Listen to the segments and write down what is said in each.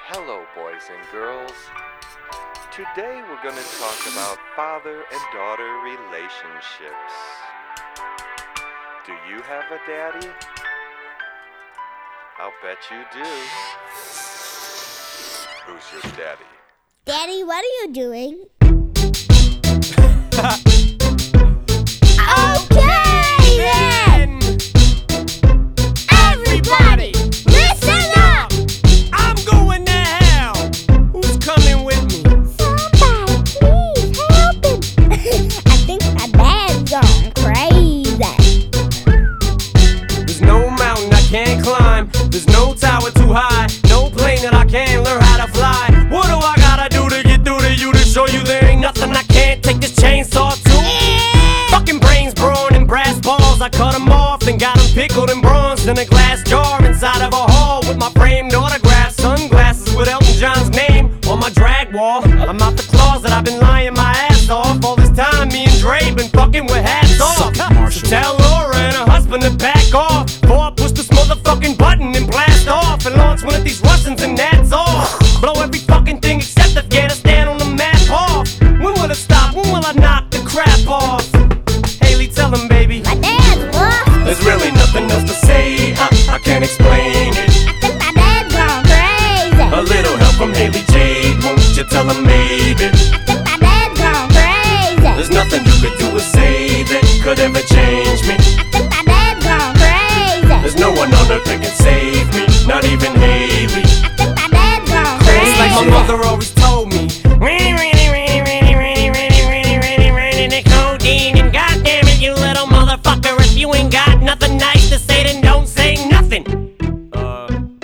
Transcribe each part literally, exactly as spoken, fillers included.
Hello, boys and girls. Today we're going to talk about father and daughter relationships. Do you have a daddy? I'll bet you do. Who's your daddy? Daddy, what are you doing? Okay then! Everybody, listen up! I'm going to hell! Who's coming with me? Somebody, please help him! I think my dad's gone crazy. There's no mountain I can't climb. There's no tower too high. No plane that I can't learn how to fly. What do I gotta do to get through to you to show you there ain't nothing I can't take this chainsaw to? Fucking brains, brawn, and brass balls. I cut them off and got them pickled and bronzed in a glass jar inside of a hall with my framed autograph. Sunglasses with Elton John's name on my drag wall. I'm out the closet, I've been lying my ass off. All this time me and Dre been fucking with hats off. So tell Laura and her husband to back off before I push this motherfucking button and blast off and launch one of these Russians and that's off. Blow every fucking thing except Afghanistan on the map off. When will it stop? When will I knock the crap off? Haley, tell him, baby. My dad's lost. There's really nothing else to say. I, I can't explain it. I think my dad's gone crazy. A little help from Haley Jade, won't you tell him maybe? I think my dad's gone crazy. There's nothing you could do or say that could ever change me. I think my dad's gone crazy. There's no one on earth that can save me, not even Haley. I think my dad's gone crazy. It's like my mother always told me. Really, really, really, really, really, really, really, really, really, the codeine. And goddamn it, you little motherfucker, if you ain't got nothing nice to say, then don't say nothing. Uh,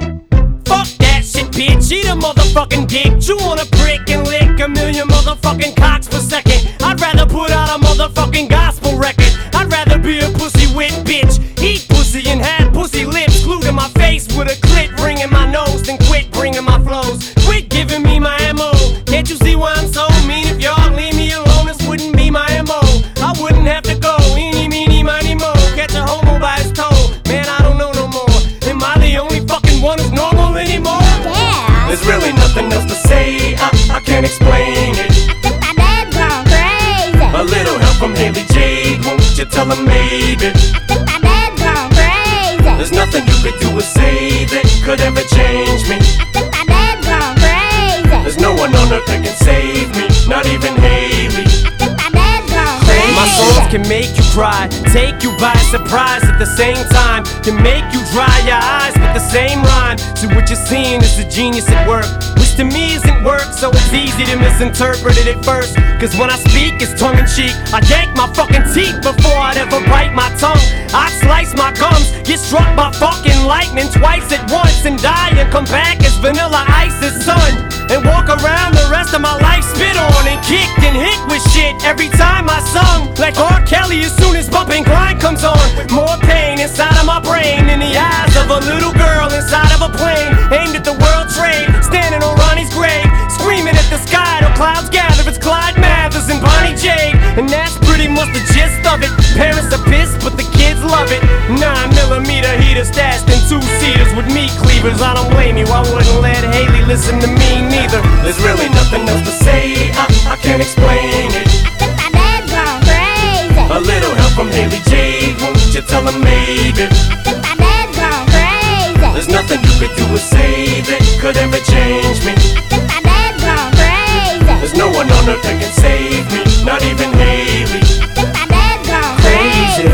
fuck that shit, bitch. Eat a motherfucking dick. Chew on a prick and lick a million motherfucking cocks per second. I'd rather put out a motherfucking gospel record. I'd rather be a pussy wit bitch. Eat pussy and have pussy lips glued to my face with a clit ring in my nose. Then quit bringing my flows. Quit giving me my M O. Can't you see why I'm so mean? If y'all leave me alone, this wouldn't be my M O. I wouldn't have to go. Eeny, meeny, miny, mo. Catch a homo by his toe. Man, I don't know no more. Am I the only fucking one who's normal anymore? Yeah. There's really nothing else to say. I, I can't explain it. I think my dad's gone crazy. A little help from Haley Jade, won't you tell him maybe? I think my dad's gone crazy. There's nothing you could do or say that could ever change me. I think my dad's gone crazy. There's no one on earth that can save me, not even Haley. I think my dad's gone crazy. My songs can make you cry, take you by surprise at the same time. Can make you dry your eyes with the same rhyme. So what you're seeing is a genius at work, which to me isn't work, so it's easy to misinterpret it at first. Cause when I speak, it's tongue-in-cheek. I yank my fucking teeth before I'd ever bite my tongue. I'd slice my gums, get struck by fucking lightning twice at once, and die and come back as Vanilla Ice's son. And walk around the rest of my life spit on and kicked and hit with shit every time I sung. Like R. Kelly as soon as Bump and Grind comes on. More pain inside of my brain than the eyes of a little girl inside of a plane aimed at the World Trade, standing on Ronnie's grave, screaming at the sky till clouds gather. It's Clyde Mathers and Bonnie Jade, and that's pretty much the gist of it. Parents are pissed, but the kids love it. Nine millimeter heater stashed in two seaters with meat cleavers. I don't blame you, I wouldn't let Haley listen to me neither. There's really nothing else to say. I, I can't explain it. I think my dad's gone crazy. A little help from Haley Jade, won't you tell him maybe? I think my dad's gone crazy. There's nothing you could do or say that could ever change me. I think my dad's gone crazy. There's no one on earth that can save me, not even Haley. I think my dad's gone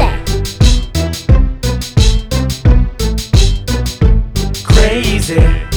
Crazy. crazy. Crazy.